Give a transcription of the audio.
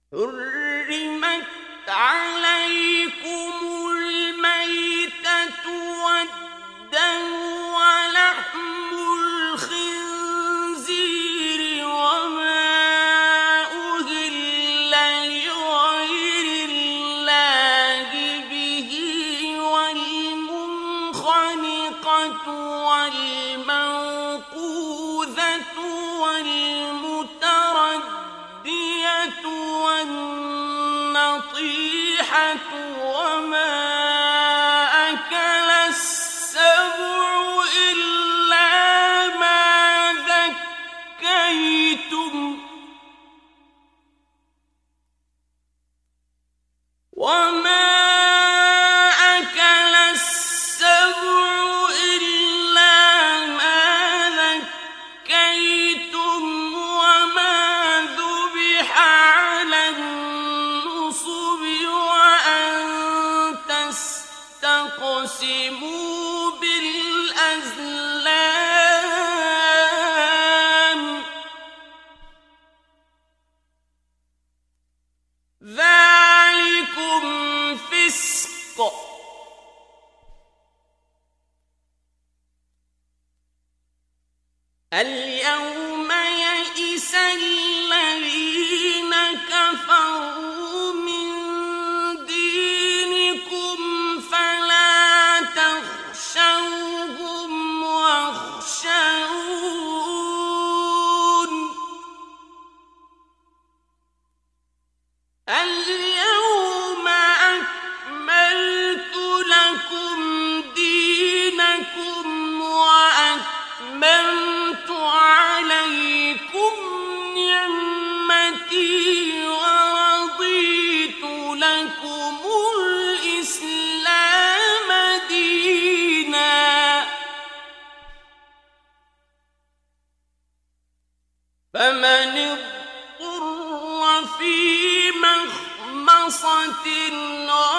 حرمت عليكم الميتة والدم ولحم الخنزير وما أهل لغير الله به والمنخنقة والموقوذة والمتردية والنطيحة وما أكل السبع إلا ما ذكيتم وما أكل السبع إلا ما ذكيتم وما ذبح على النصب وأن تستقسموا بالأزلام ذلكم فسق اليوم يئس الذين كفروا من دينكم فلا تخشوهم واخشون اليوم أكملت لكم دينكم وأتممت عليكم نعمتي ورضيت لكم الإسلام دينا فمن اضطر في مخمصة